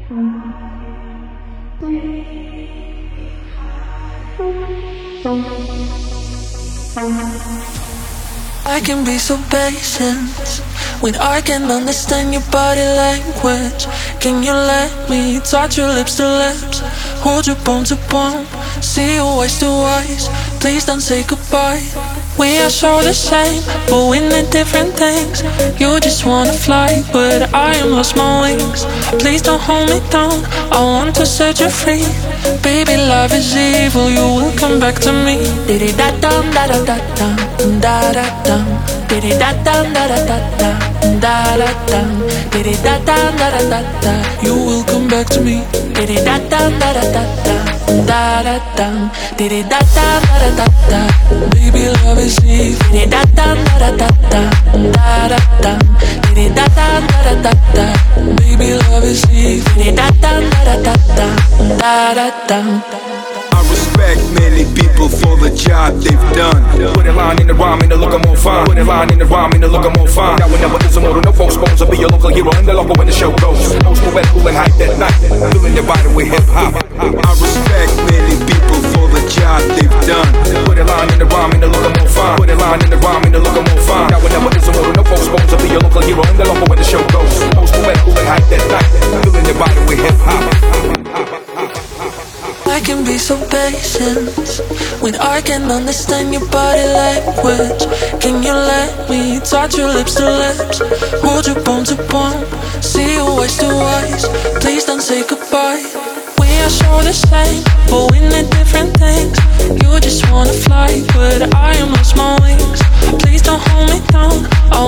I can be so patient when I can understand your body language. Can you let me touch your lips to lips, hold you bone to bone, see you eyes to eyes? Please don't say goodbye. We are so the same, but we need different things. You just wanna fly, but I am lost my wings. Please don't hold me down, I want to set you free. Baby, love is evil, you will come back to me. Diddy-da-dum, da-da-da-dum, da-da-dum. Diddy-da-dum, da-da-da-dum, da-da-dum. Diddy-da-dum, da-da-da-da. You will come back to me. Diddy-da-dum, da-da-da-dum, da-da-dum. Diddy-da-dum, da-da-da-da. Baby, love is evil. Diddy-da-dum, da-da-da-dum, da-da-dum. Diddy-da-dum, da-da-da-da. Baby, love is evil. Diddy-da-dum, da-da-da-dum, da-da-dum. I respect many people for the job they've done. Put a line in the rhyme and the look I'm on fine. Put a line in the rhyme and the look I'm on fine. Now whenever there's a motor, no folks bones. I'll be your local hero and the local when the show goes. Most poet, cool and hype that night. Filling your body with hip hop. I respect many people for the job they've done. Put a line in the rhyme and the look I'm on fine. Put a line in the rhyme and the look I'm on fine. Now whenever there's a motor, no folks bones. I'll be your local hero and the local when the show goes. Most poet, cool and hype that night. Filling your body with hip hop. I can be so patient when I can understand your body language. Can you let me touch your lips to lips, hold you bone to bone, see you eyes to eyes? Please don't say goodbye. We are so the same, but we need different things. You just wanna fly, but I am lost my wings. Please don't hold me down, I